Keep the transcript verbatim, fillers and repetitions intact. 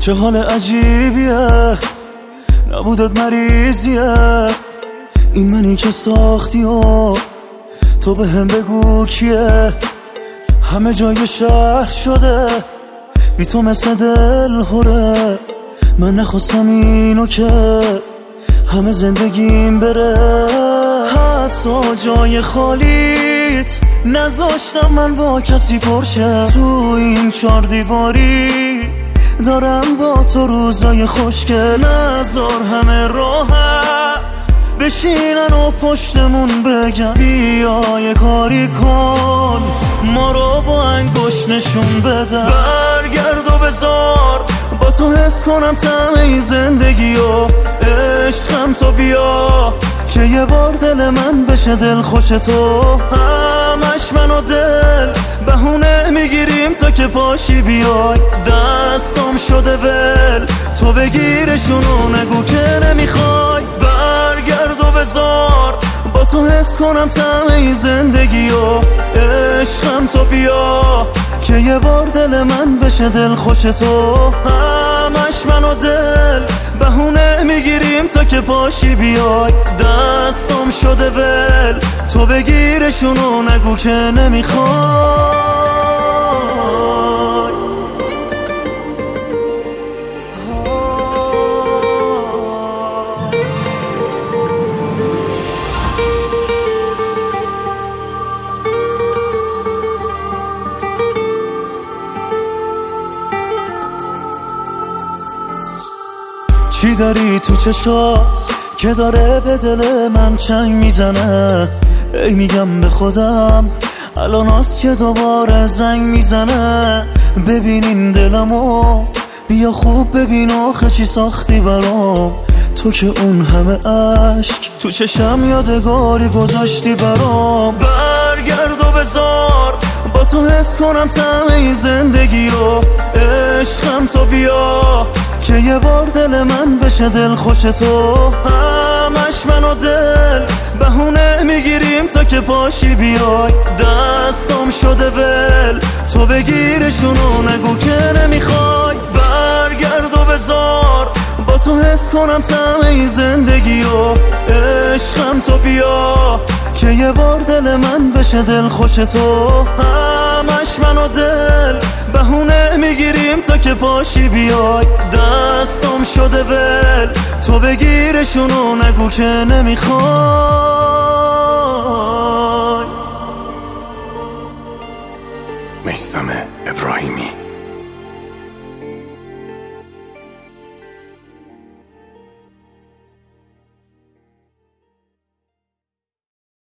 چه حال عجیبیه، نبودت مریضیه، این منی که ساختی و تو به هم بگو کیه. همه جای شهر شده بی تو مثل دل هره، من نخواستم اینو که همه زندگیم بره. حتی جای خالیت نذاشتم من با کسی پرشه، تو این چار دیواری دارم با تو روزای خوشگل. نذار همه راحت بشینن و پشتمون بگن بیا یه کاری کن، ما رو با انگشت نشون بدن. برگرد و بذار با تو حس کنم طعم این زندگی و عشقم، تو بیا که یه بار دل من بشه دل خوش تو. همش من و دل بهونه میگیریم تا که پاشی بیای، دستم شده ول تو بگیرشونو نگو که نمیخوای. برگرد و بذار با تو حس کنم طعم این زندگی و عشقم، تو بیا که یه بار دل من بشه دل خوش تو. همش من و دل بهونه میگیریم تا که پاشی بیای، دستم شده ول تو بگیرشونو نگو که نمیخوای. چی داری تو چشات که داره به دل من چنگ میزنه؟ ای میگم به خودم الان هست که دوباره زنگ میزنه. ببینین دلمو بیا خوب ببین آخه چی ساختی برام، تو که اون همه عشق تو چشم یادگاری گذاشتی برام. برگرد و بذار با تو حس کنم طعم این زندگی و عشقم، تو بیا که یه بار دل من بشه دل خوش تو. همش من و دل بهونه میگیریم تا که پاشی بیای، دستم شده ول تو بگیرشونو نگو که نمیخوای. برگرد و بذار با تو حس کنم طعم این زندگی و عشقم، تو بیا که یه بار دل من بشه دل خوش تو. همش من و دل بهونه میگیریم تا که پاشی بیای، دستم شده ول تو بگیرشونو نگو که نمیخوای. میثم